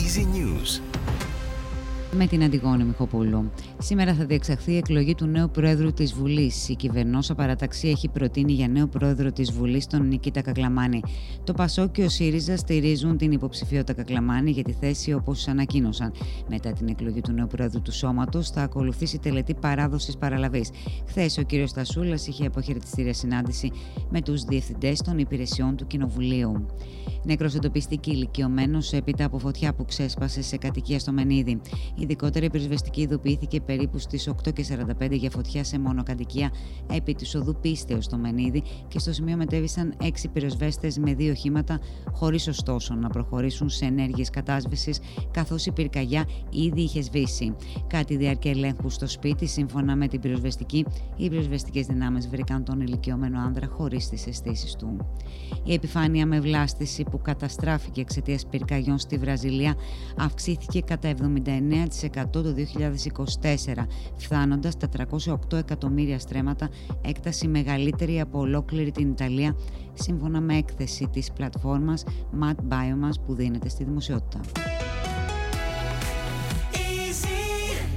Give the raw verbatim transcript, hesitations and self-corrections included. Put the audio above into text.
Easy News. Με την Αντιγόνη Μιχοπούλου. Σήμερα θα διεξαχθεί η εκλογή του νέου πρόεδρου της Βουλής. Η κυβερνόσα παραταξή έχει προτείνει για νέο πρόεδρο της Βουλής τον Νικήτα Κακλαμάνη. Το ΠΑΣΟΚ και ο ΣΥΡΙΖΑ στηρίζουν την υποψηφιότητα Κακλαμάνη για τη θέση όπως ανακοίνωσαν. Μετά την εκλογή του νέου πρόεδρου του σώματος θα ακολουθήσει τελετή παράδοσης παραλαβής. Χθες ο κ. Στασούλας είχε αποχαιρετιστήρια συνάντηση με τους διευθυντές των υπηρεσιών του Κοινοβουλίου. Νεκρός εντοπίστηκε ηλικιωμένος έπειτα από φωτιά που ξέσπασε σε κατοικία στο Μενίδη. Ειδικότερα η πυροσβεστική ειδοποιήθηκε περίπου στις οκτώ και σαράντα πέντε για φωτιά σε μονοκατοικία επί της οδού Πίστεως στο Μενίδη και στο σημείο μετέβησαν έξι πυροσβέστες με δύο οχήματα, χωρίς ωστόσο να προχωρήσουν σε ενέργειες κατάσβεσης, καθώς η πυρκαγιά ήδη είχε σβήσει. Κατά τη διάρκεια ελέγχου στο σπίτι, σύμφωνα με την πυροσβεστική, οι πυροσβεστικές δυνάμεις βρήκαν τον ηλικιωμένο άνδρα χωρίς τις αισθήσεις του. Η επιφάνεια με βλάστηση που καταστράφηκε εξαιτίας πυρκαγιών στη Βραζιλία αυξήθηκε κατά εβδομήντα εννέα τοις εκατό το δύο χιλιάδες είκοσι τέσσερα, φτάνοντας τα τριακόσια οκτώ εκατομμύρια στρέμματα, έκταση μεγαλύτερη από ολόκληρη την Ιταλία, σύμφωνα με έκθεση της πλατφόρμας Mad Biomass που δίνεται στη δημοσιότητα.